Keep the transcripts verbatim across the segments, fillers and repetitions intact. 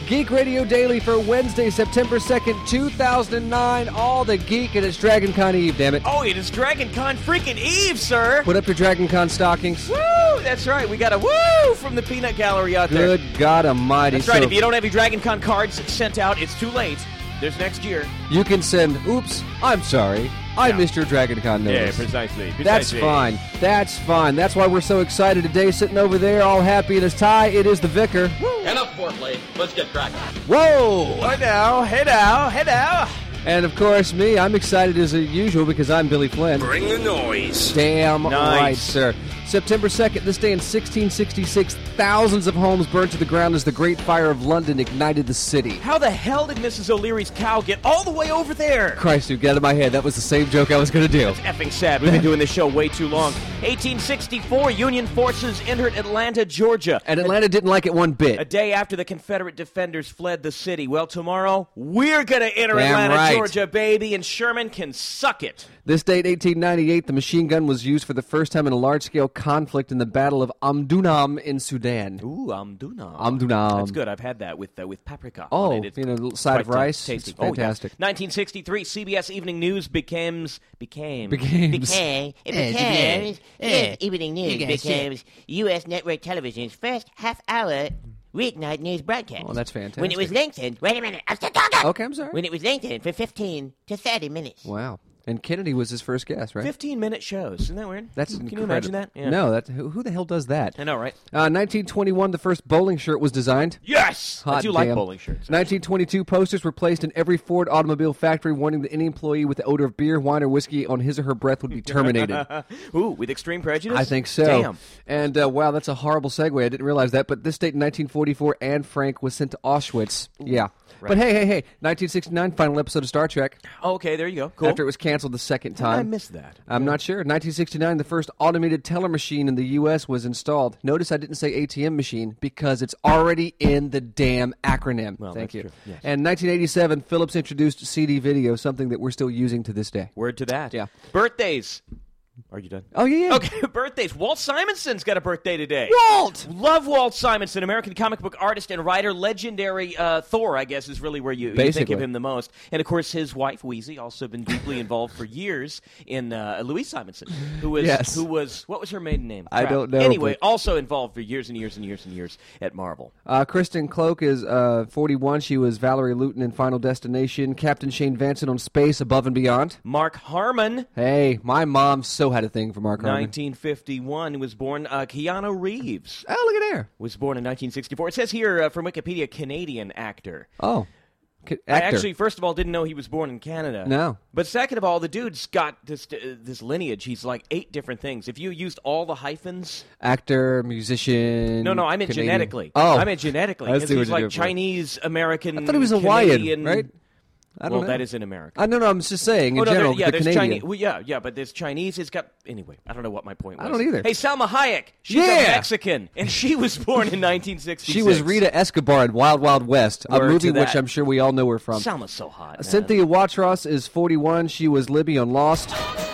Geek Radio Daily for Wednesday, September second, two thousand nine. All the geek, and it's Dragon Con Eve, damn it. Oh, it is Dragon Con freaking Eve, sir. Put up your Dragon Con stockings. Woo! That's right. We got a woo from the Peanut Gallery out there. Good God almighty. That's right. So if you don't have your Dragon Con cards sent out, it's too late. There's next year. You can send, oops, I'm sorry. I Yeah. missed your Dragon Con notice. Yeah, precisely. precisely. That's fine. That's fine. That's why we're so excited today. Sitting over there, all happy in his tie, it is the Vicar. Enough foreplay. Let's get cracking. Whoa! Hey now, hey now, hey now. And of course, me, I'm excited as usual because I'm Billy Flynn. Bring the noise. Damn Nice. right, sir. September second, this day in sixteen sixty-six, thousands of homes burned to the ground as the Great Fire of London ignited the city. How the hell did Missus O'Leary's cow get all the way over there? Christ, dude, get out of my head. That was the same joke I was going to do. Effing sad. We've been doing this show way too long. eighteen sixty-four, Union forces entered Atlanta, Georgia. And Atlanta didn't like it one A bit. day after the Confederate defenders fled the city. Well, tomorrow, we're going to enter Damn Atlanta, right. Georgia, baby, and Sherman can suck it. This date, eighteen ninety-eight, the machine gun was used for the first time in a large-scale conflict in the Battle of Amdunam in Sudan. Ooh, Amdunam. Amdunam. That's good. I've had that with uh, with paprika. Oh, on it. It's you know, a little side of quite, uh, rice. tasty. It's fantastic. Oh, yeah. nineteen sixty-three, C B S Evening News becomes became Becames. became It Eh, becomes, eh, yes, Evening News you guys becomes U S Network Television's first half-hour weeknight news broadcast. Oh, that's fantastic. When it was lengthened, wait a minute, I'm still talking. Okay, I'm sorry. When it was lengthened for fifteen to thirty minutes. Wow. And Kennedy was his first guest, right? fifteen minute shows. Isn't that weird? That's Can incredible. you imagine that? Yeah. No, that who, who the hell does that? I know, right? Uh, nineteen twenty-one, the first bowling shirt was designed. Yes! I Hot do like damn. bowling shirts. nineteen twenty-two, posters were placed in every Ford automobile factory warning that any employee with the odor of beer, wine, or whiskey on his or her breath would be terminated. Ooh, with extreme prejudice? I think so. Damn. And uh, wow, that's a horrible segue. I didn't realize that. But this date in nineteen forty-four, Anne Frank was sent to Auschwitz. Yeah. Right. But hey, hey, hey, nineteen sixty-nine, final episode of Star Trek. Okay, there you go. Cool. After it was canceled the second How did I time. missed that. I'm not sure. nineteen sixty-nine, the first automated teller machine in the U S was installed. Notice I didn't say A T M machine because it's already in the damn acronym. Well, Thank that's you. true, yes. And nineteen eighty-seven, Philips introduced C D video, something that we're still using to this day. Word to that. Yeah. Birthdays. Are you done? Oh, yeah, yeah. Okay, birthdays. Walt Simonson's got a birthday today. Walt! Love Walt Simonson, American comic book artist and writer, legendary uh, Thor, I guess, is really where you, you think Basically. of him the most. And, of course, his wife, Wheezy, also been deeply involved for years in uh, Louise Simonson, who was, Yes. who was, what was her maiden name? I Crap. don't know, Anyway, but- also involved for years and years and years and years at Marvel. Uh, Kristen Cloak is uh, forty-one. She was Valerie Luton in Final Destination. Captain Shane Vanson on Space Above and Beyond. Mark Harmon, Hey, my mom so had a thing for Mark Harmon. nineteen fifty-one, was born. Uh, Keanu Reeves Oh, look at there. was born in nineteen sixty-four. It says here uh, from Wikipedia, Canadian actor. Oh, c- I actor. actually, first of all, didn't know he was born in Canada. No. But second of all, the dude's got this uh, this lineage. He's like eight different things. If you used all the hyphens... Actor, musician. No, no, I meant Canadian. genetically. Oh. I meant genetically. I see Because what he's you're like doing for. Chinese, American, I thought he was Hawaiian, Canadian... right? I don't Well, know. that is in America. I no, no. I'm just saying in Oh, no, there- general. yeah, the there's Canadian. Chinese. Well, yeah, yeah, but there's Chinese. It's got anyway. I don't know what my point was. I don't either. Hey, Salma Hayek. She's Yeah. a Mexican, and she was born in nineteen sixty-six. She was Rita Escobar in Wild Wild West, a Word movie to which that. I'm sure we all know her from. Salma's so hot. man. Cynthia Watros is forty-one. She was Libby on Lost.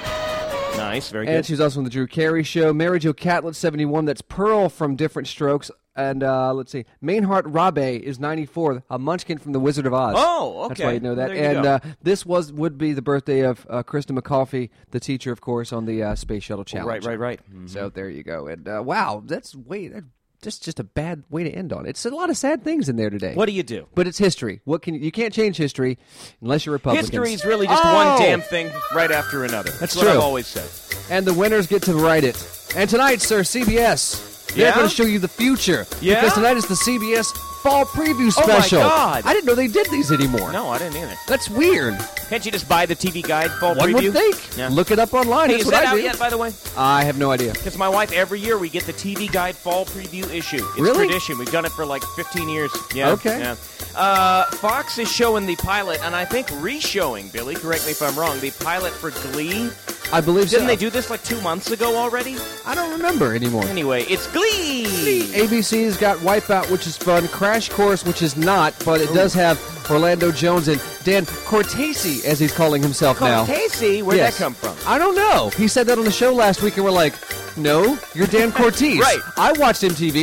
Nice, very And good. she's also on the Drew Carey Show. Mary Jo Catlett, seventy-one. That's Pearl from Different Strokes. And uh, let's see, Mainhart Rabe is ninety-four, a munchkin from The Wizard of Oz. Oh, That's okay. why you know that. There you and go. uh, this was would be the birthday of uh, Krista McAuliffe, the teacher, of course, on the uh, Space Shuttle Challenge. Right, right, right. So there you go. And uh, wow, that's way that, just just a bad way to end on. It's a lot of sad things in there today. What do you do? But it's history. What can you, you can't change history unless you're Republicans. History's really just Oh! one damn thing right after another. That's, what true. I've always said. And the winners get to write it. And tonight, sir, C B S. They're Yeah? going to show you the future. Yeah? Because tonight is the C B S Fall Preview Oh, my Special. God. I didn't know they did these anymore. No, I didn't either. That's weird. Can't you just buy the T V Guide fall One preview? would think. Yeah. Look it up online. Hey, That's is what that I out do. yet, by the way? I have no idea. Because my wife, every year we get the T V Guide fall preview issue. It's Really? tradition. We've done it for like fifteen years. Yeah. Okay. Yeah. Uh, Fox is showing the pilot, and I think re-showing, Billy, correct me if I'm wrong, the pilot for Glee. I believe so. Didn't they do this like two months ago already? I don't remember anymore. Anyway, it's Glee! A B C's got Wipeout, which is fun. Crash Course, which is not, but it does have Orlando Jones and Dan Cortese, as he's calling himself now. Casey, where'd Yes. that come from? I don't know. He said that on the show last week, and we're like, no, you're Dan Cortese. Right. I watched M T V.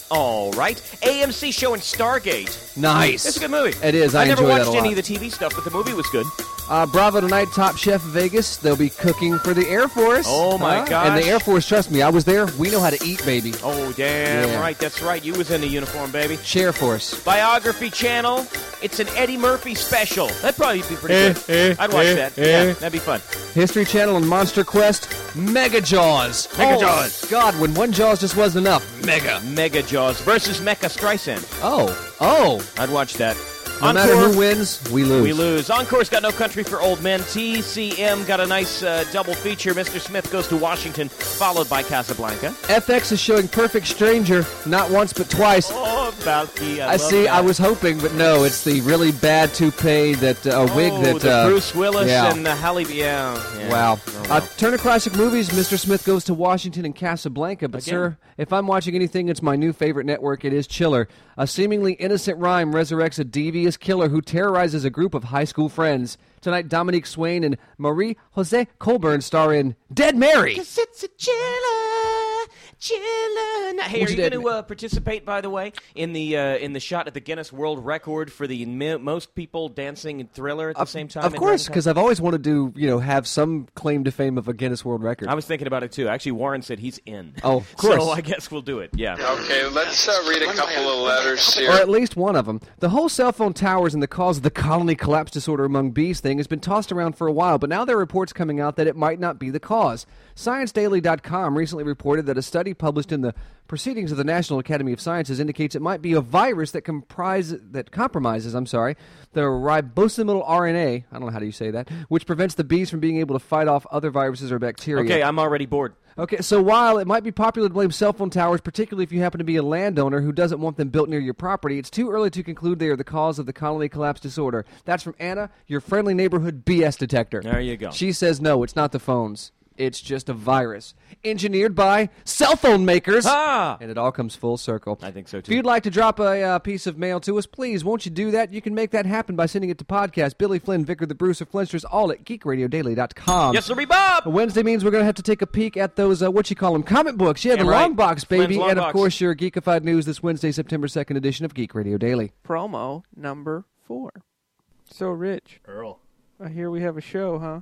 All right. A M C showing Stargate. Nice. It's a good movie. It is. I, I never enjoy watched that a lot. any of the T V stuff, but the movie was good. Uh, Bravo tonight, Top Chef Vegas. They'll be cooking for the Air Force. Oh, my Uh, gosh. And the Air Force, trust me, I was there. We know how to eat, baby. Oh, damn Yeah. right. That's right. You was in the uniform, baby. Chair Force. Biography Channel. It's an Eddie Murphy special. That'd probably be pretty Eh, good. eh, I'd watch eh, that. eh. Yeah, that'd be fun. History Channel and Monster Quest. Mega Jaws. Mega Oh, Jaws. God, when one Jaws just wasn't enough. Mega. Mega Jaws versus Mecha Streisand. Oh. Oh. I'd watch that. No matter who wins, we lose. We lose. Encore's got No Country for Old Men. T C M got a nice uh, double feature. Mister Smith Goes to Washington, followed by Casablanca. F X is showing Perfect Stranger, not once but twice. Oh, Balky, I, I love see. that. I was hoping, but no. It's the really bad toupee that uh, a wig oh, that the uh, Bruce Willis yeah. and the Halle. Yeah. yeah. Wow. Oh, Uh, well. Turner Classic Movies. Mister Smith Goes to Washington and Casablanca. But Again? sir, if I'm watching anything, it's my new favorite network. It is Chiller. A seemingly innocent rhyme resurrects a devious killer who terrorizes a group of high school friends. Tonight, Dominique Swain and Marie Jose Colburn star in Dead Mary. It's a chiller, chiller. Now, hey, What's are you your going dead to uh, participate, by the way, in the uh, in the shot at the Guinness World Record for the mi- most people dancing in Thriller at the same time? Of in course, Dragon because I've always wanted to, you know, have some claim to fame of a Guinness World Record. Con? I was thinking about it too. Actually, Warren said he's in. Oh, of course. So I guess we'll do it. Yeah. Okay, let's uh, read a couple of letters here. Or at least one of them. The whole cell phone towers and the cause of the colony collapse disorder among bees thing has been tossed around for a while, but now there are reports coming out that it might not be the cause. Science Daily dot com recently reported that a study published in the Proceedings of the National Academy of Sciences indicates it might be a virus that comprise that compromises, I'm sorry, the ribosomal R N A, I don't know how do you say that, which prevents the bees from being able to fight off other viruses or bacteria. Okay, I'm already bored. Okay, so while it might be popular to blame cell phone towers, particularly if you happen to be a landowner who doesn't want them built near your property, it's too early to conclude they are the cause of the colony collapse disorder. That's from Anna, your friendly neighborhood B S detector. There you go. She says no, it's not the phones. It's just a virus. Engineered by cell phone makers. Ah! And it all comes full circle. I think so, If too. you'd like to drop a uh, piece of mail to us, please, won't you do that? You can make that happen by sending it to podcast Billy Flynn, Vicar the Bruce, or Flinsters, all at geek radio daily dot com. Yes, sir, Bob! Wednesday means we're going to have to take a peek at those, uh, what you call them, comic books. Yeah, the Damn right. long box, Flynn's baby. long And, of box. course, your geekified news this Wednesday, September second edition of Geek Radio Daily. Promo number four. So, Rich, Earl. I hear we have a show, huh?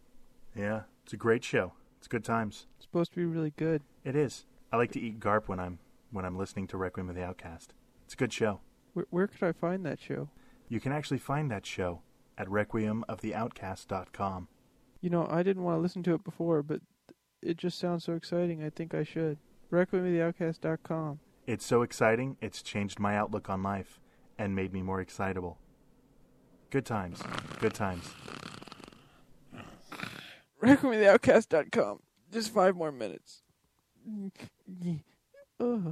Yeah, it's a great show. It's good times. It's supposed to be really good. It is. I like to eat garp when I'm when I'm listening to Requiem of the Outcast. It's a good show. Where, where could I find that show? You can actually find that show at requiem of the outcast dot com. You know, I didn't want to listen to it before, but it just sounds so exciting. I think I should. requiem of the outcast dot com. It's so exciting, it's changed my outlook on life and made me more excitable. Good times. Good times. requiem of the outcast dot com. Just five more minutes. Ugh.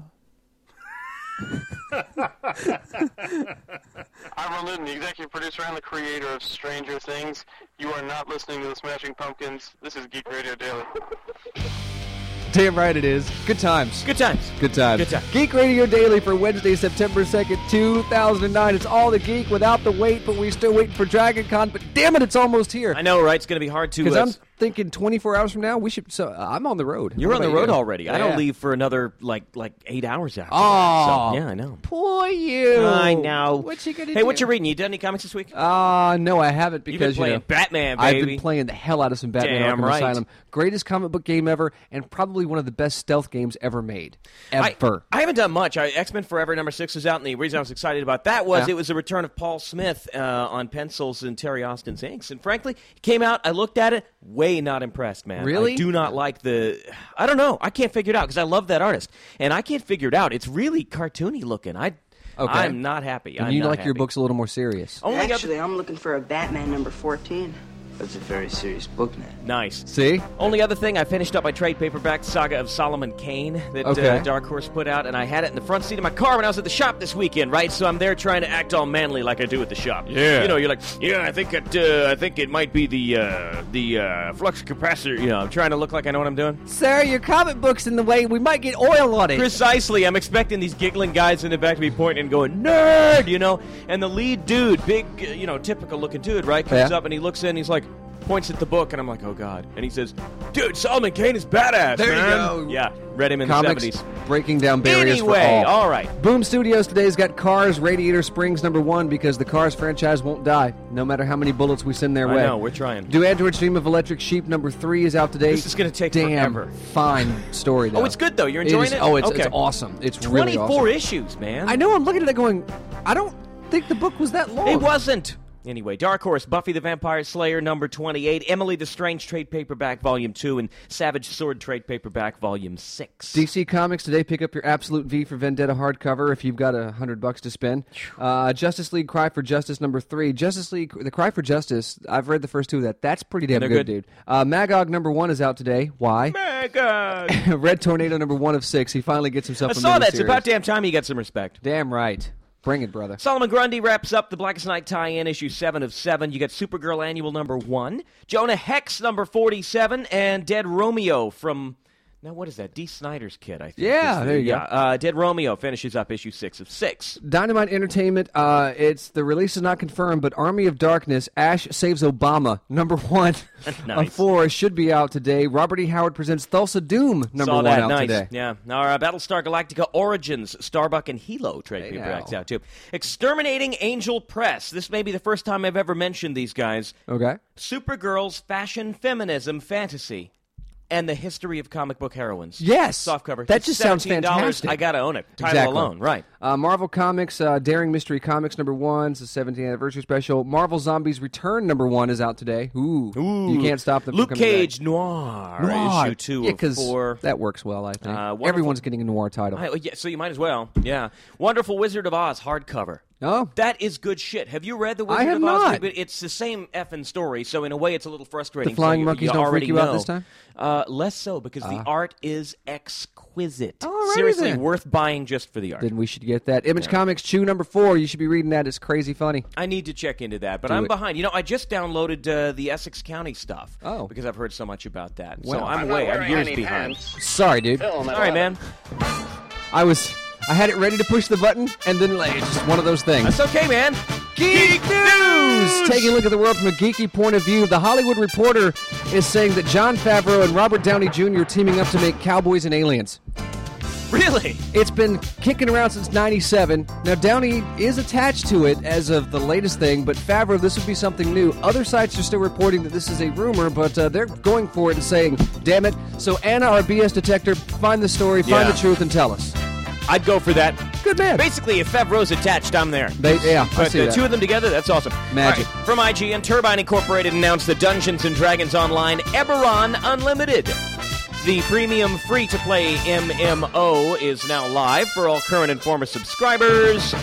I'm Ron Linden, the executive producer and the creator of Stranger Things. You are not listening to the Smashing Pumpkins. This is Geek Radio Daily. Damn right it is. Good times. Good times. Good times. Good times. Geek Radio Daily for Wednesday, September second, two thousand nine. It's all the geek without the wait, but we're still waiting for Dragon Con. But damn it, it's almost here. I know, right? It's going to be hard to... Because Uh, I'm thinking twenty-four hours from now, we should... So uh, I'm on the road. You're What on the about road you? already. I Yeah. don't leave for another, like, like eight hours after Oh. that. So, yeah, I know. Poor you. I know. What you gonna Hey, do? what you reading? You done any comics this week? Uh, no, I haven't You've been because, playing you know... Batman, I've baby. been playing the hell out of some Batman Damn Arkham right. Asylum. Greatest comic book game ever, and probably one of the best stealth games ever made. Ever. I, I haven't done much. I, X-Men Forever number six is out, and the reason I was excited about that was Yeah. it was the return of Paul Smith uh, on pencils and Terry Austin's inks. And frankly, it came out, I looked at it, way not impressed, man. Really? I do not like the... I don't know. I can't figure it out because I love that artist. And I can't figure it out. It's really cartoony looking. I, Okay. I'm not happy. and I'm you not like your happy. books a little more serious. Only other- Actually, I'm looking for a Batman number fourteen. That's a very serious book, man. Nice. See? Only other thing, I finished up my trade paperback Saga of Solomon Kane that Okay. uh, Dark Horse put out, and I had it in the front seat of my car when I was at the shop this weekend, right? So I'm there trying to act all manly like I do at the shop. Yeah. You know, you're like, yeah, I think it, uh, I think it might be the uh, the uh, flux capacitor. You know, I'm trying to look like I know what I'm doing. Sir, your comic book's in the way. We might get oil on it. Precisely. I'm expecting these giggling guys in the back to be pointing and going, nerd, you know? And the lead dude, big, uh, you know, typical looking dude, right, comes Yeah. up and he looks in and he's like, points at the book, and I'm like, oh, God. And he says, dude, Solomon Kane is badass, There you man. go. Yeah, read him in Comics the seventies. breaking down barriers Anyway, for all. all right. Boom Studios today's got Cars Radiator Springs number one because the Cars franchise won't die, no matter how many bullets we send their I way. know, we're trying. Do Android Stream of Electric Sheep number three is out today. This is going to take Damn forever. fine story, though. Oh, it's good, though. You're It enjoying is- it? Oh, it's, Okay. it's awesome. It's really awesome. twenty-four issues, man. I know, I'm looking at it going, I don't think the book was that long. It wasn't. Anyway, Dark Horse, Buffy the Vampire Slayer, number twenty-eight, Emily the Strange trade paperback, volume two, and Savage Sword trade paperback, volume six. D C Comics today, pick up your Absolute V for Vendetta hardcover if you've got a hundred bucks to spend. Uh, Justice League Cry for Justice number three. Justice League, the Cry for Justice, I've read the first two of that. That's pretty damn They're good, good. dude. Uh, Magog number one is out today. Why? Magog! Red Tornado number one of six. He finally gets himself I a saw that. It's miniseries. about damn time you got some respect. Damn right. Bring it, brother. Solomon Grundy wraps up the Blackest Night tie-in, issue seven of seven. You got Supergirl Annual number one, Jonah Hex number forty-seven, and Dead Romeo from... Now, what is that? Dee Snider's kid, I think. Yeah, is the- there you go. yeah. Uh, Dead Romeo finishes up issue six of six. Dynamite Entertainment, uh, it's the release is not confirmed, but Army of Darkness, Ash Saves Obama, number one Nice. of four, should be out today. Robert E. Howard presents Thulsa Doom, number Saw one that. out Nice. today. Yeah. Our uh, Battlestar Galactica Origins, Starbuck and Hilo trade Hey, paperbacks now. out too. Exterminating Angel Press. This may be the first time I've ever mentioned these guys. Okay. Supergirl's fashion feminism fantasy. And the history of comic book heroines. Yes. Softcover. That just sounds seventeen dollars. fantastic. I gotta own it. Title Exactly. alone, right. Uh, Marvel Comics, uh, Daring Mystery Comics number one, it's the seventieth anniversary special. Marvel Zombies Return number one is out today. Ooh. Ooh. You can't stop them Luke from coming Cage back. Noir, Noir. issue two yeah, of 'cause four. that works well, I think. Uh, wonderful- Everyone's getting a noir title. I- yeah, so you might as well. Yeah. Wonderful Wizard of Oz hardcover. Oh. That is good shit. Have you read the Wizard I have of Oz? not. But it's the same effing story, so in a way it's a little frustrating. The flying so you, monkeys you don't freak already you out know. this time? Uh, less so, because the Ah. art is exquisite. Alrighty Seriously, then. worth buying just for the art. Then we should get that. Image Comics Chew number four. You should be reading that. It's crazy funny. I need to check into that, but Do I'm it. behind. You know, I just downloaded uh, the Essex County stuff. Oh. Because I've heard so much about that. Well, so I'm, I'm not way, I'm wearing years any behind. pants. Sorry, dude. Film at All right, man. I was, I had it ready to push the button, and then like, it's just one of those things. That's okay, man. Geek News! Taking a look at the world from a geeky point of view, The Hollywood Reporter is saying that Jon Favreau and Robert Downey Junior are teaming up to make Cowboys and Aliens. Really? It's been kicking around since ninety-seven. Now, Downey is attached to it as of the latest thing, but Favreau, this would be something new. Other sites are still reporting that this is a rumor, but uh, they're going for it and saying, damn it. So, Anna, our B S detector, find the story, find Yeah. the truth, and tell us. I'd go for that. Good man. Basically, if Favreau's attached, I'm there. They, yeah, I But see the that. two of them together, that's awesome. Magic. All right, from I G N, Turbine Incorporated announced that Dungeons and Dragons Online Eberron Unlimited, the premium free-to-play M M O, is now live for all current and former subscribers.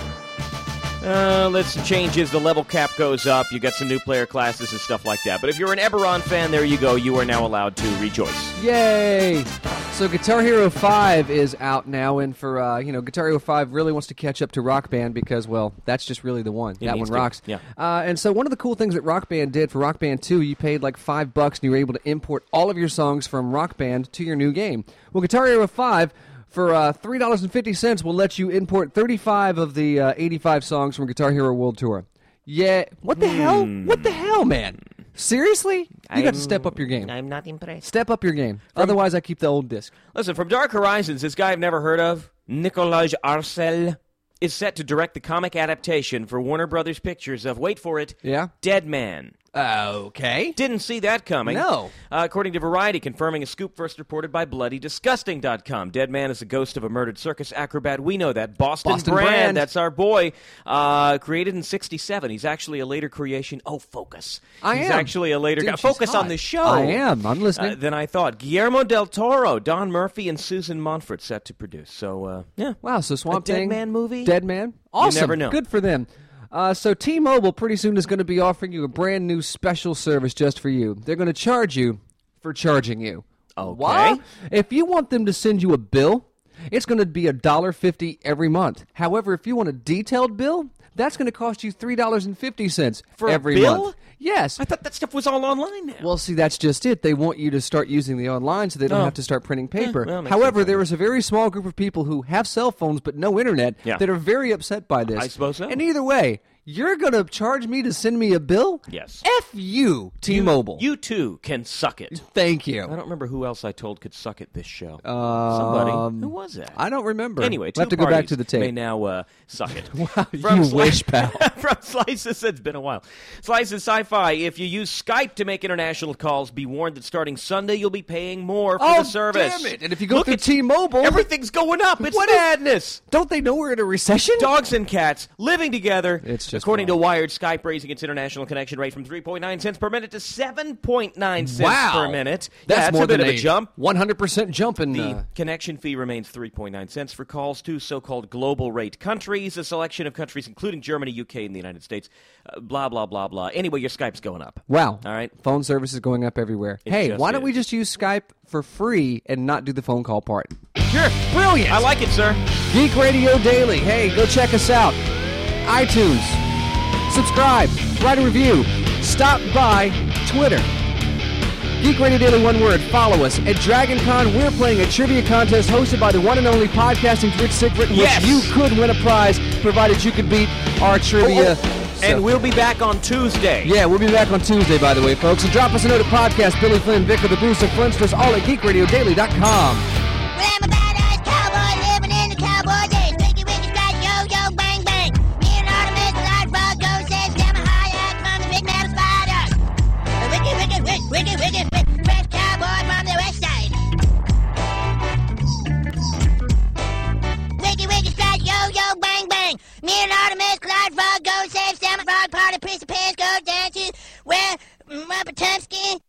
Uh, let's changes. The level cap goes up. You got some new player classes and stuff like that. But if you're an Eberron fan, there you go. You are now allowed to rejoice. Yay! So Guitar Hero five is out now, and for, uh, you know, Guitar Hero five really wants to catch up to Rock Band because, well, that's just really the one. It that needs one to, rocks. yeah. Uh, and so one of the cool things that Rock Band did for Rock Band two, you paid like five bucks and you were able to import all of your songs from Rock Band to your new game. Well, Guitar Hero five, for uh, three dollars and fifty cents, will let you import thirty-five of the uh, eighty-five songs from Guitar Hero World Tour. Yeah, what the hell? What the hell, man? Seriously? You got to step up your game. I'm not impressed. Step up your game. Otherwise, I keep the old disc. Listen, from Dark Horizons, this guy I've never heard of, Nikolaj Arcel, is set to direct the comic adaptation for Warner Brothers Pictures of, wait for it, Yeah? Dead Man. Okay. Didn't see that coming. No. Uh, according to Variety, confirming a scoop first reported by Bloody Disgusting dot com. Dead Man is the ghost of a murdered circus acrobat. We know that. Boston, Boston Brand, Brand. that's our boy. Uh, created in sixty-seven. He's actually a later creation. Oh, Focus. I He's am. actually a later Dude, guy. she's Focus on hot. the show. I am. I'm listening. Uh, than I thought. Guillermo del Toro, Don Murphy, and Susan Montfort set to produce. So, uh, yeah. Wow, so Swamp A Dead Thing. Man movie? Dead Man. Awesome. never know. Good for them. Uh, so T-Mobile pretty soon is going to be offering you a brand new special service just for you. They're going to charge you for charging you. Okay. What? If you want them to send you a bill, it's going to be one dollar and fifty cents every month. However, if you want a detailed bill, that's going to cost you three dollars and fifty cents For a every bill? month. Yes. I thought that stuff was all online now. Well, see, that's just it. They want you to start using the online so they don't Oh. have to start printing paper. well, makes However, sense. there is a very small group of people who have cell phones but no internet Yeah. that are very upset by this. I suppose so. And either way, You're going to charge me to send me a bill? Yes. F you, T-Mobile. You, you too can suck it. Thank you. I don't remember who else I told could suck it this show. Um, Somebody. Who was that? I don't remember. Anyway, two we'll have to go back parties to the tape. may now uh, suck it. Wow, From you Sli- wish, pal. From Slices, it's been a while. Slices Sci-Fi, if you use Skype to make international calls, be warned that starting Sunday you'll be paying more for oh, the service. damn it. And if you go Look through at T-Mobile... Everything's going up. It's What is- madness. Don't they know we're in a recession? Dogs and cats living together. It's just According wrong. to Wired, Skype raising its international connection rate from three point nine cents per minute to seven point nine cents Wow. per minute. That's yeah, that's more a bit than of a jump. one hundred percent jump in... The Uh, connection fee remains three point nine cents for calls to so-called global rate countries, a selection of countries including Germany, U K, and the United States. Uh, blah, blah, blah, blah. Anyway, your Skype's going up. wow. All right. Phone service is going up everywhere. It hey, just why don't is. we just use Skype for free and not do the phone call part? Sure. Brilliant. I like it, sir. Geek Radio Daily. Hey, go check us out. iTunes. Subscribe. Write a review. Stop by Twitter. Geek Radio Daily, one word. Follow us. At DragonCon, we're playing a trivia contest hosted by the one and only Podcasting's Rich Siegfried, in Yes. which you could win a prize, provided you could beat our trivia. Oh, oh. So- And we'll be back on Tuesday. yeah, we'll be back on Tuesday, by the way, folks. And drop us a note at podcast, Billy Flynn, Vic, or the Bruce of Flintstones, all at geek radio daily dot com. Well, I'm a badass cowboy living in the cowboy days. Wicked, wicked, strike, yo, yo, bang, bang. Me and Artemis, light frog, go, says, damn a high act from the big metal spider. A wicked, wicked, wicked, wicked, wicked, wicked, fresh cowboy from the west side. Wicked, wicked, strike, yo, yo, bang, bang. Me and Artemis, light frog, go, save, salmon frog, party, piece of pants, go, dances, where, Rubber Tumsky,